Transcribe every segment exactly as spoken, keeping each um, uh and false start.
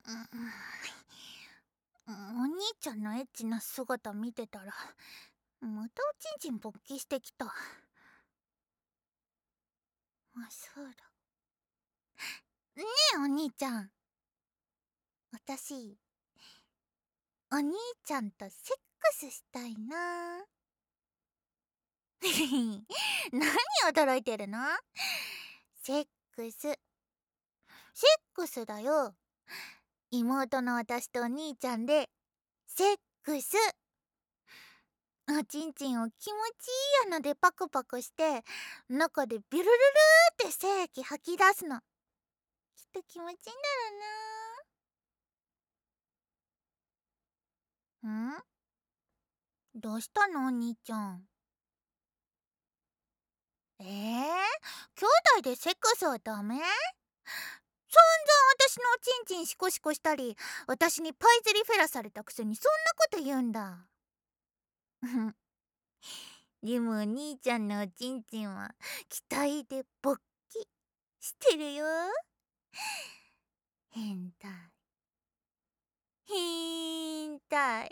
うん、お兄ちゃんのエッチな姿見てたらまたおちんちん勃起してきた。あ、そうだ。ねえお兄ちゃん、私お兄ちゃんとセックスしたいな。何驚いてるの？セックスセックスだよ。妹の私とお兄ちゃんでセックス。おちんちんを気持ちいい穴でパクパクして中でビュルルルーって精液吐き出すの。きっと気持ちいいんだろうな。ん？どうしたのお兄ちゃん？えー、兄弟でセックスはダメ？散々私のおちんちんシコシコしたり私にパイズリフェラされたくせにそんなこと言うんだ。でもお兄ちゃんのおちんちんは期待で勃起してるよ。変態変態。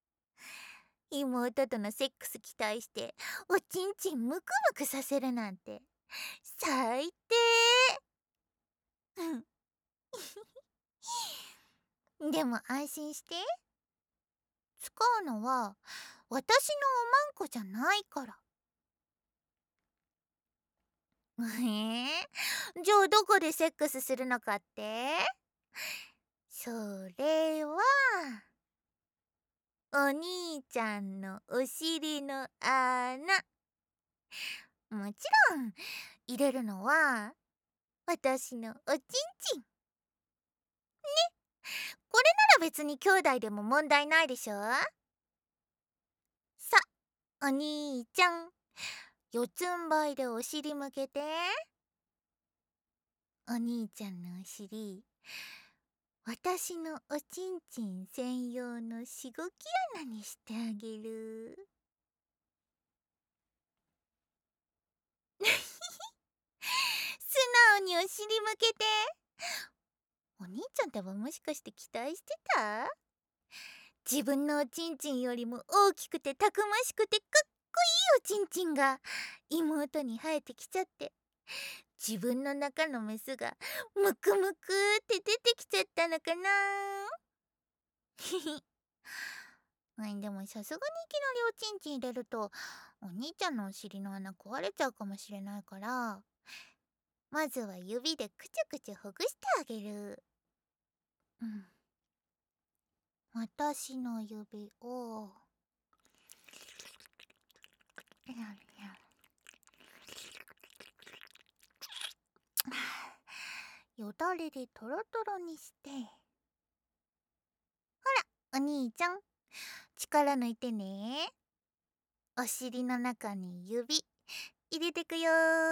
妹とのセックス期待しておちんちんムクムクさせるなんて最低。でも安心して、使うのは私のおまんこじゃないから。えー、じゃあどこでセックスするのかって？それはお兄ちゃんのお尻の穴。もちろん入れるのは私のおちんちん。これなら別に兄弟でも問題ないでしょ。さ、お兄ちゃん、四つん這いでお尻向けて。お兄ちゃんのお尻、私のおちんちん専用のしごき穴にしてあげる。素直にお尻向けて。お兄ちゃんってばもしかして期待してた？自分のおちんちんよりも大きくてたくましくてかっこいいおちんちんが妹に生えてきちゃって、自分の中のメスがムクムクって出てきちゃったのかな。でもさすがにいきなりおちんちん入れるとお兄ちゃんのお尻の穴壊れちゃうかもしれないから、まずは指でくちゅくちゅほぐしてあげる。うん、私の指をよだれでトロトロにして、ほらお兄ちゃん、力抜いてね。お尻の中に指入れてくよ。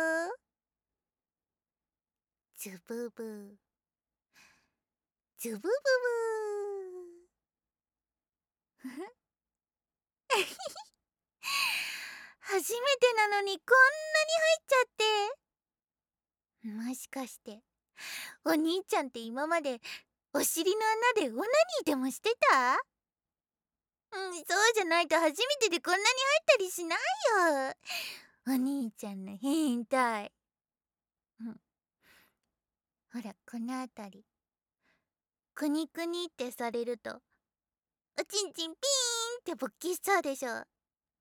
ズブブズブブブ初めてなのにこんなに入っちゃって。もしかしてお兄ちゃんって今までお尻の穴でオナニーでもしてた？うん、そうじゃないと初めてでこんなに入ったりしないよ。お兄ちゃんの変態。うん、ほらこのあたりくにくにってされるとおちんちんピーンって勃起しそうでしょ。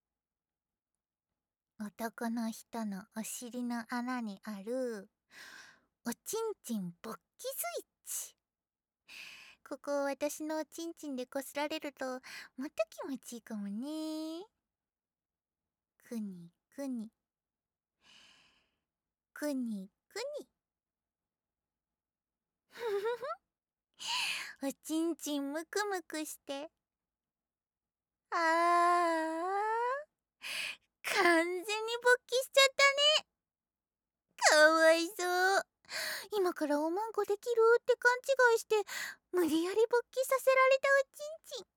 男の人のお尻の穴にあるおちんちん勃起スイッチ、ここを私のおちんちんでこすられるともっと気持ちいいかもね。くにくにくにくにおちんちんむくむくして、あー完全に勃起しちゃったね。かわいそう。今からおまんこできるって勘違いして無理やり勃起させられたおちんちん。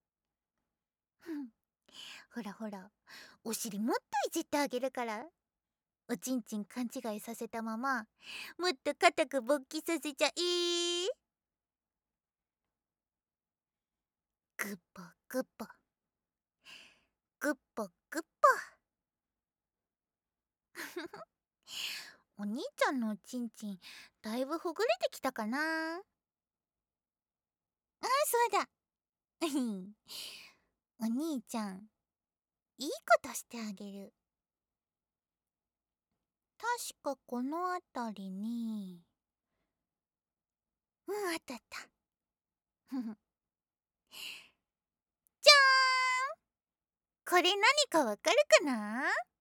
ほらほら、お尻もっといじってあげるから。おちんちん勘違いさせたままもっと固く勃起させちゃえ。 グッポグッポグッポグッポお兄ちゃんのおちんちんだいぶほぐれてきたかな。あ、そうだお兄ちゃん、いいことしてあげる。確かこの辺りに、うん、あったあったじゃーん、これ何かわかるかな。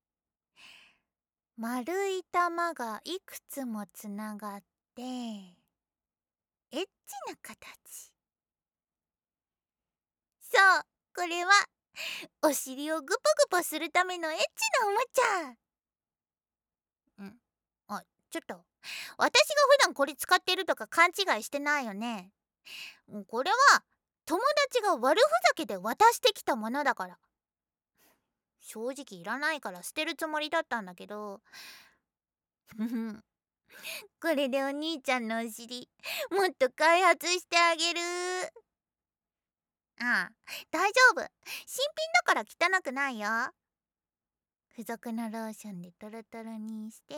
丸い玉がいくつもつながってエッチな形。そう、これはお尻をグポグポするためのエッチなおもちゃ。んあ、ちょっと私が普段これ使ってるとか勘違いしてないよね。これは友達が悪ふざけで渡してきたものだから。正直いらないから捨てるつもりだったんだけどこれでお兄ちゃんのお尻もっと開発してあげる。ああ、大丈夫、新品だから汚くないよ。付属のローションでトロトロにして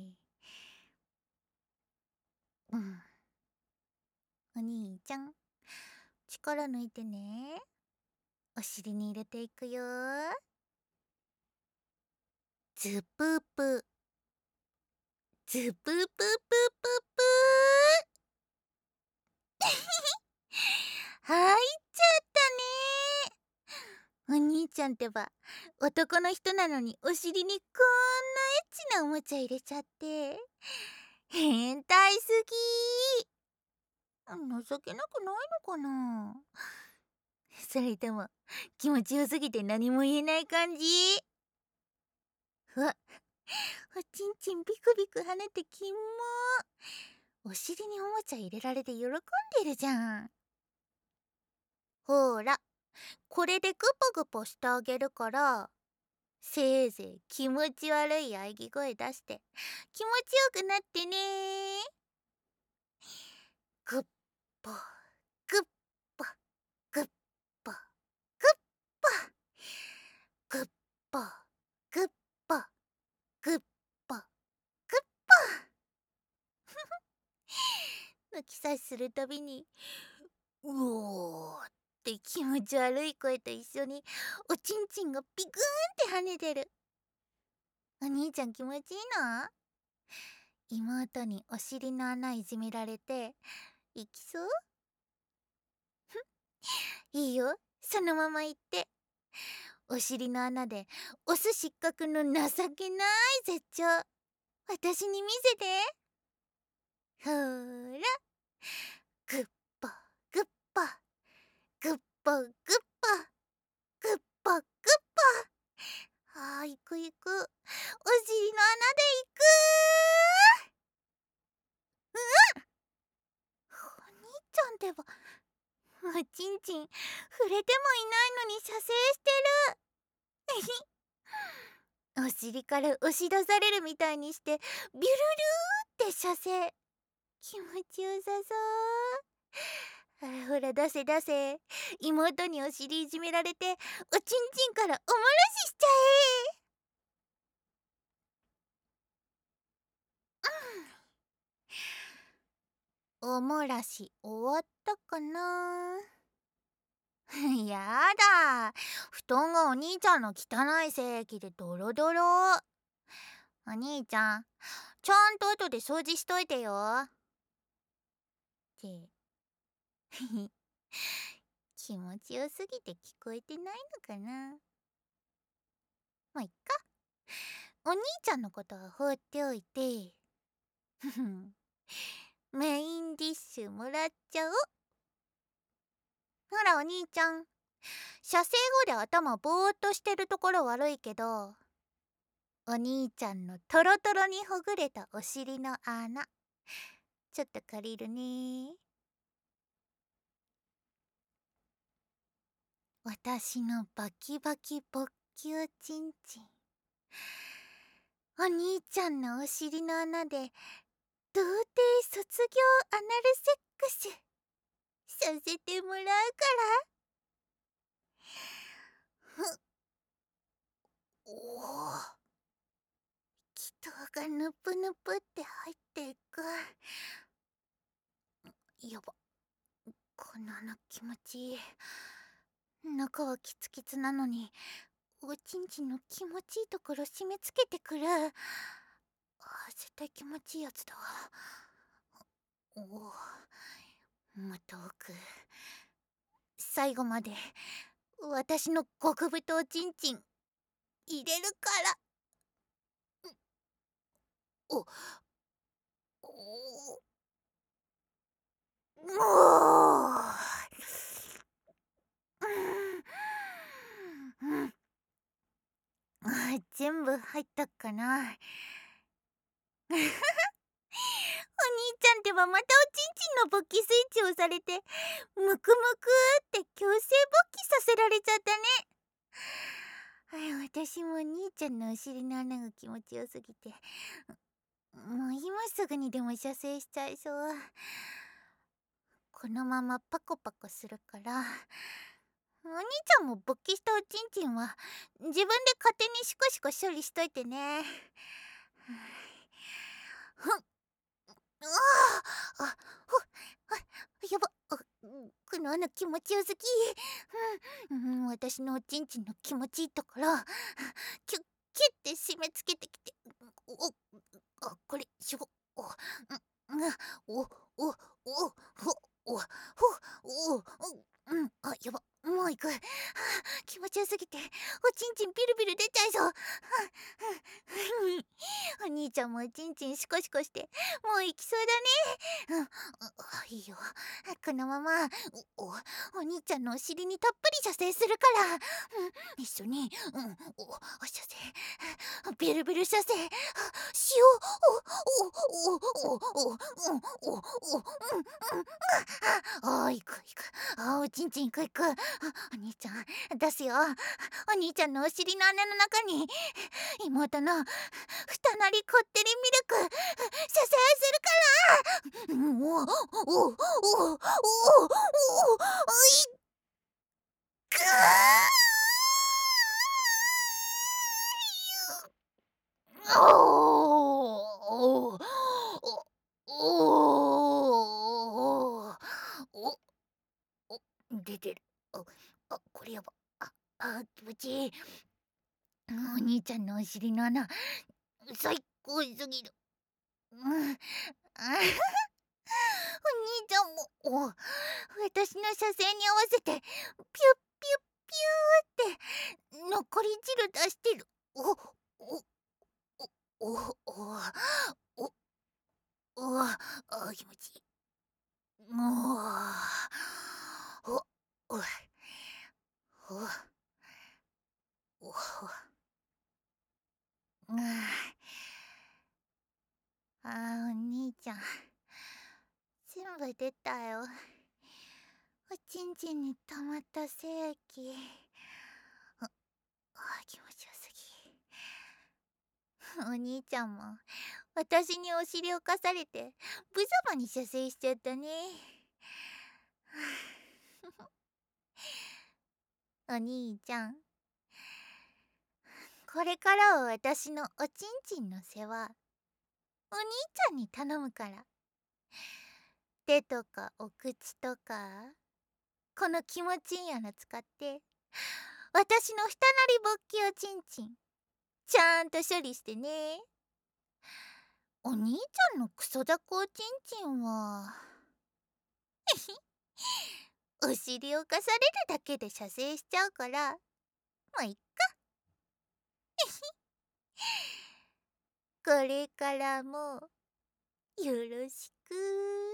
うん、お兄ちゃん力抜いてね。お尻に入れていくよ。ズププズプププププ入っちゃったね。お兄ちゃんってば男の人なのにお尻にこんなエッチなおもちゃ入れちゃって変態すぎ。情けなくないのかな。それとも気持ちよすぎて何も言えない感じ。うわ、おちんちんビクビク跳ねてキモ。お尻におもちゃ入れられて喜んでるじゃん。ほら、これでグポグポしてあげるから、せいぜい気持ち悪い喘ぎ声出して気持ちよくなってね。グッポグッポグッポグッポグッポグッポグッポグッポ抜き差しするたびにうおーって気持ち悪い声と一緒におちんちんがピクーンって跳ねてる。お兄ちゃん気持ちいいの？妹にお尻の穴いじめられていきそう？いいよ、そのまま言って。お尻の穴でオス失格の情けない絶頂私に見せて。ほーら、グッポグッポグッポグッポグッポグッポ。あー、いくいく、お尻の穴でいくー。うわっ、お兄ちゃんってばおちんちん触れてもいないのに射精してるお尻から押し出されるみたいにしてビュルルーって射精。気持ちよさそう。あらほら出せ出せ。妹にお尻いじめられておちんちんからおもらししちゃえ。おもらし終わったかな。やだ、布団がお兄ちゃんの汚い精液でドロドロ。お兄ちゃんちゃんと後で掃除しといてよ。って気持ちよすぎて聞こえてないのかな。まあいっか、お兄ちゃんのことは放っておいてメインディッシュもらっちゃお。ほらお兄ちゃん、射精後で頭ぼーっとしてるところ悪いけど、お兄ちゃんのトロトロにほぐれたお尻の穴ちょっと借りるね。私のバキバキ勃起おちんちん、お兄ちゃんのお尻の穴で童貞卒業アナルセックスさせてもらうから。 おお、気筒がぬぷぬぷって入っていく。やば、こんなの気持ちいい。中はキツキツなのにおちんちんの気持ちいいところ締め付けてくる。あ、絶対気持ちいいやつだわ。おお、もっと奥、最後まで私の極太おちんちん入れるから。おおおお、うん、あ、全部入ったかな。お兄ちゃんってばまたおちんちんの勃起スイッチ押されてムクムクって強制勃起させられちゃったね。はい、私もお兄ちゃんのお尻の穴が気持ちよすぎて、もう今すぐにでも射精しちゃいそう。このままパコパコするから、お兄ちゃんも勃起したおちんちんは自分で勝手にシコシコ処理しといてね。ふん、ああ、あ、ほ、あ、やば、あ、この穴気持ちよすぎ。うん、うん、私のおちんちんの気持ちいいところキュッキュッて締め付けてきて、お、あ、これしょ、お、うん、お、お、お、ほ、お、ほ、お、うん、あ、やば、もう行く。気持ちよすぎておちんちんビルビル出ちゃいそう。お兄ちゃんもおちんちんシコシコしてもう行きそうだね。うん、あ、いいよ。このままお、お、お兄ちゃんのお尻にたっぷり射精するから、うん、一緒に、うん、お、お射精、ビルビル射精しよう。お、お、お、お、お、お、お、お、お、うん、うん、あ、行く行く。あ、おちんちん行く行く。お兄ちゃん出すよ。お兄ちゃんのお尻の穴の中に妹のふたなりこってりミルク射精するから。おおおおおおおいくーおおおおお、出てる。あ、あ、これやば。あ、あ、気持ちいい。お兄ちゃんのお尻の穴最高すぎる。うん、あ、お兄ちゃんもお私の射精に合わせてピュッピュッピューって残り汁出してる。おおおおおおお、あ、気持ちいい。もうおおおおお、うん、あー、お兄ちゃん全部出たよ。おちんちんに溜まった精液。あ、あ、気持ちよすぎ。お兄ちゃんも私にお尻をかされて無様に射精しちゃったね。お兄ちゃん、これからは私のおちんちんの世話お兄ちゃんに頼むから。手とかお口とかこの気持ちいい穴使って私のふたなりぼっきおちんちんちゃんと処理してね。お兄ちゃんのクソダコおちんちんはお尻をかされるだけで射精しちゃうからもういっか。これからもよろしく。